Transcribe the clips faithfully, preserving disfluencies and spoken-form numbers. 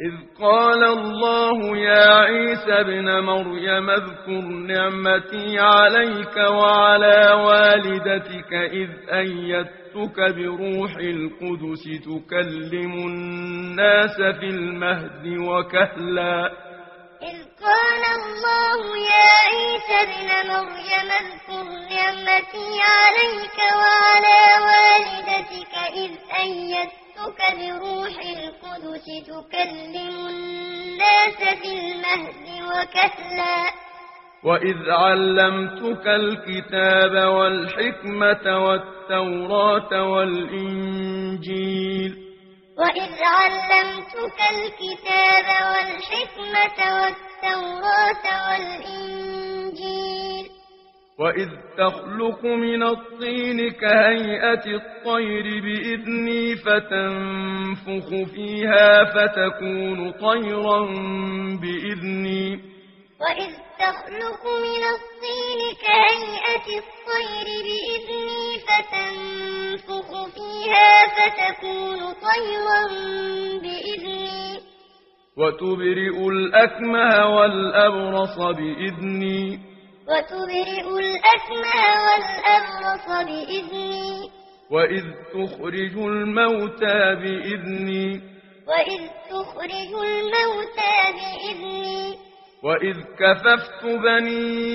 إذ قال الله يا عيسى ابن مريم اذكر نعمتي عليك وعلى والدتك إذ أيدتك بروح القدس تكلم الناس في المهد وكهلا. إذ قال الله يا عيسى ابن مريم اذكر نعمتي عليك وعلى والدتك إذ أيدتك بروح القدس تكلم الناس في المهد وكهلا. وإذ علمتك الكتاب والحكمة والتوراة والإنجيل وإذ علمتك الكتاب والحكمة والتوراة والإنجيل وإذ تخلق من الطين كهيئة الطير بإذني فتنفخ فيها فتكون طيرا بإذني وإذ تخلق من الطين كهيئة الطير بإذني فتنفخ فيها فتكون طيرا بإذني وتبرئ الأكمه والأبرص بإذني وتبرئ الأكمه والأبرص بإذني وإذ تخرج الموتى بإذني وإذ تخرج الموتى بإذني وإذ كففت بني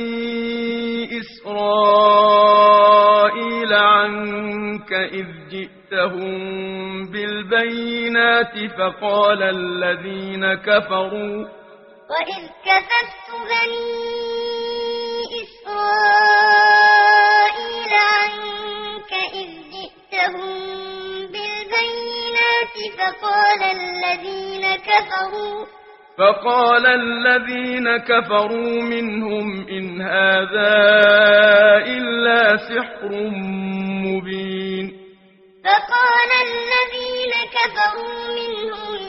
إسرائيل عنك إذ جئتهم بالبينات فقال الذين كفروا وإذ كففت بني إسرائيل عنك إذ جئتهم بالبينات فقال الذين كفروا فقال الذين كفروا منهم إن هذا إلا سحر مبين فقال الذين كفروا منهم